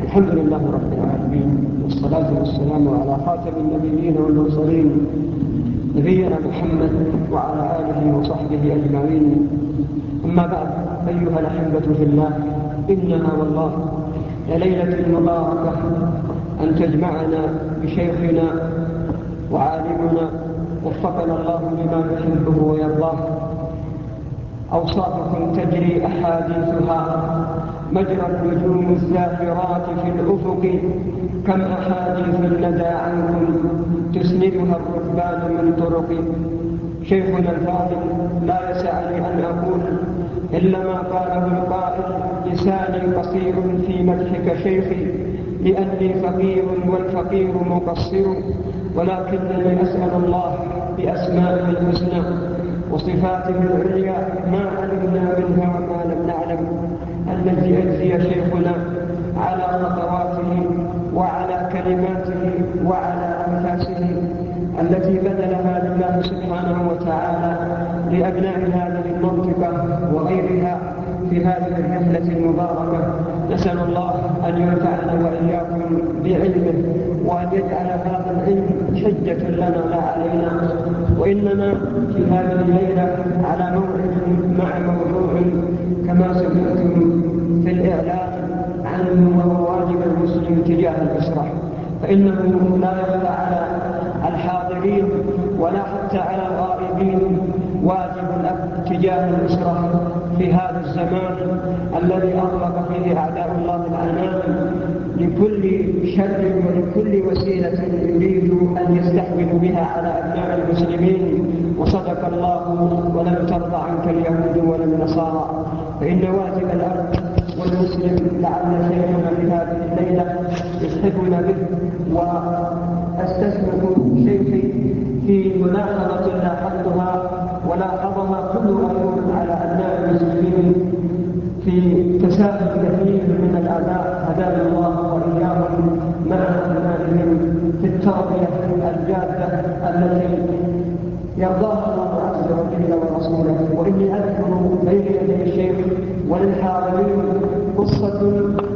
الحمد لله رب العالمين، والصلاة والسلام على خاتم النبيين والمرسلين نبينا محمد وعلى آله وصحبه أجمعين. أما بعد، أيها الأحبة في الله، إنها والله لليلة مباركة أن تجمعنا بشيخنا وعالمنا وفقنا الله لما يحبه ويرضاه. أوصافكم تجري أحاديثها مجرى النجوم الزاهرات في الأفق، كم أحاديث الندى عنكم تسندها الركبان من طرق. شيخنا الفاضل لا يسعني أن أقول إلا ما قاله القائل: لساني قصير في مدحك شيخي، لأني فقير والفقير مقصر، ولكنني أسأل الله بأسمائه الحسنى وصفاته العليا ما علمنا منها وما لم نعلم أن يجزي شيخنا على خطواته وعلى كلماته وعلى أنفاسه التي بذلها لله سبحانه وتعالى لأبناء هذه المنطقة وغيرها في هذه الرحلة المباركة. نسأل الله أن ينفعنا وإياكم بعلمه، وأن يجعل هذا العلم حجة لنا لا علينا. وإننا في هذه الليلة على موعد مع موضوع كما سمعتم في الإعلام عنه، وهو واجب المسلم تجاه الأسرة. فإنه لا يخفى على الحاضرين ولا حتى على الغائبين واجب الأب تجاه الأسرة في هذا الزمان الذي أطلق فيه أعداء الله العنان لكل شر ولكل وسيلة يريد أن يستحوذ بها على أبناء المسلمين. وصدق الله: ولن ترضى عنك اليهود ولا النصارى. فإن واجب الأب والمسلم لعل شيخنا في هذه الليلة يسحبنا به، وأستسلك شيخي في ملاحظة لاحظتها ولاحظها كل أيوم على أبناء المسلمين في تساهل كثير من الآباء هدانا الله وإياهم مع أبنائهم في التربية الجادة التي يرضاها الله عز وجل ورسوله. وإني أذكر بين يدي الشيخ وللحاضرين قصة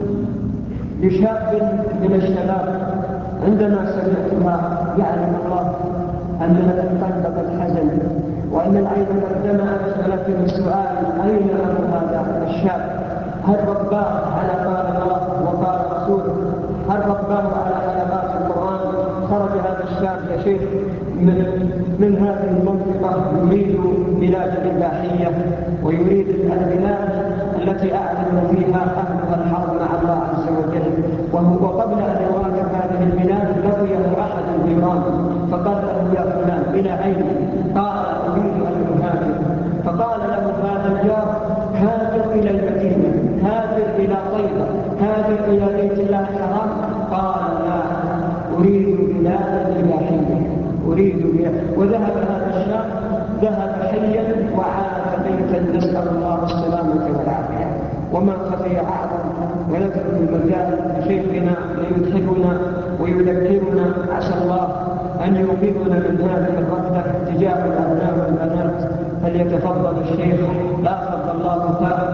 لشاب من الشباب عندما سمعتها يعلم الله أن القلب قد حزن وأن العين قد دمعت، ولكن السؤال: أين أمر هذا الشاب؟ هل رباه على قال الله وقال رسوله؟ هل رباه على حلقات القرآن؟ خرج هذا الشاب يا شيخ من هذه المنطقة يريد بلاد الإباحية ويريد البلاد التي أعلن فيها أهلها الحرب مع الله عز وجل. وقبل أن يواجه هذه البلاد لقيه أحد الجيران فقال له: يا فلان إلى أين؟ قال: أريد أن أهاجر. فقال له هذا الجار: هاجر إلى المدينة، هاجر إلى طيبة، هاجر إلى بيت الله الحرام. قال: لا، أريد بلاد الإباحية، أريد بلاد. وذهب هذا الشاب، ذهب حيا وعاد بيتا، نسأل الله السلامة والعافية. وما خفي أعظم. ونترك المجال لشيخنا ليضحكنا ويذكرنا، عسى الله أن يوقظنا من هذه الرغبة تجاه الأبناء والبنات. فليتفضل الشيخ، لا فضل الله